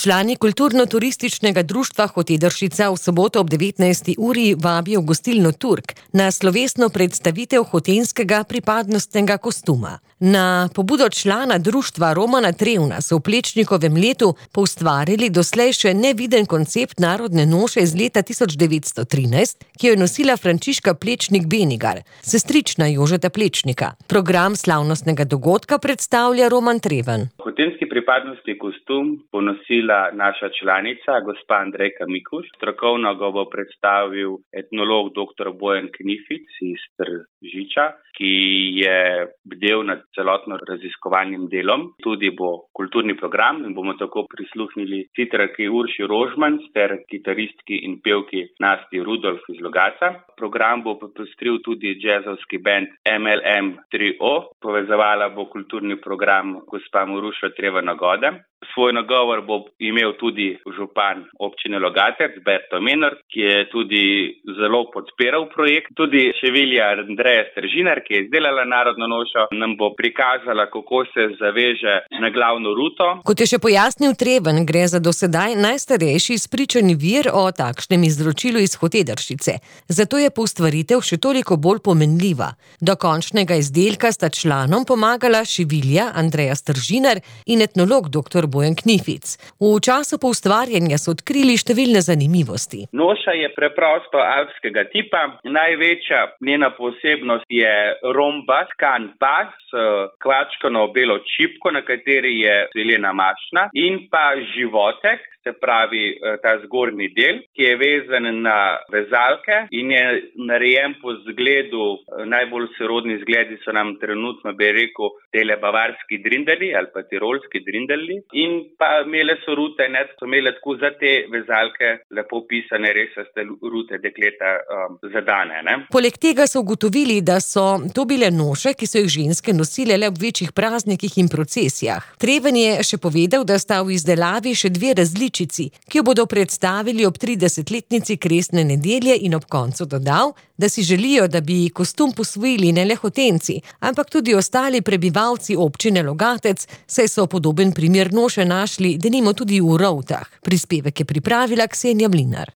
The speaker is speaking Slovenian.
Člani kulturno-turističnega društva Hotedršica v soboto ob 19. uri vabijo gostilno Turk na slovesno predstavitev hotenskega pripadnostnega kostuma. Na pobudo člana društva Romana Trevna so v Plečnikovem letu poustvarili doslej še neviden koncept narodne noše iz leta 1913, ki jo je nosila Frančiška Plečnik-Benigar, sestrična Jožeta Plečnika. Program slavnostnega dogodka predstavlja Roman Treven. Hotenski pripadnostni kostum bo nosila naša članica, gospa Andrejka Mikuš. Strokovno ga bo predstavil etnolog dr. Bojan Knific iz Tržiča, ki je bdel nad celotno raziskovalnim delom. Tudi bo kulturni program in bomo tako prisluhnili citrarki Urši Rožman ter kitaristki in pevki Nasti Rudolf iz Logatca. Program bo popestril tudi džezovski band MLM 3O. Povezovala bo kulturni program gospa Maruša Trevana Goda. Svoj nagovor bo imel tudi župan občine Logatec, Berto Menard, ki je tudi zelo podpiral projekt. Tudi šivilja Andreja Stržinar, ki je izdelala narodno nošo, nam bo prikazala, kako se zaveže na glavno ruto. Kot je še pojasnil Treven, gre za dosedaj najstarejši izpričani vir o takšnem izročilu iz Hotedršice. Zato je poustvaritev še toliko bolj pomenljiva. Do končnega izdelka sta članom pomagala šivilja Andreja Stržinar in etnolog dr. Bojan Knific. V času poustvarjanja so odkrili številne zanimivosti. Noša je preprosto alpskega tipa. Največja njena posebnost je romba, tkan pas, kvačkano belo čipko, na kateri je zelena mašna, in pa životek, se pravi ta zgornji del, ki je vezan na vezalke in je narejen po zgledu, najbolj sorodni zgledi so nam trenutno, bi rekel, tele bavarski drindeli ali pa tirolski drindeli, in pa imele so rute, so imele tako za te vezalke lepo pisane, res ste rute dekleta zadane. Ne? Poleg tega so ugotovili, da so to bile noše, ki so jih ženske nosile le ob večjih praznikih in procesijah. Treven je še povedal, da sta v izdelavi še dve različici, ki jo bodo predstavili ob 30-letnici Kresne nedelje, in ob koncu dodal, da si želijo, da bi kostum posvojili ne le Hotenci, ampak tudi ostali prebivalci občine Logatec, saj so podoben primer noše našli denimo tudi v Rovtah. Prispevek je pripravila Ksenija Mlinar.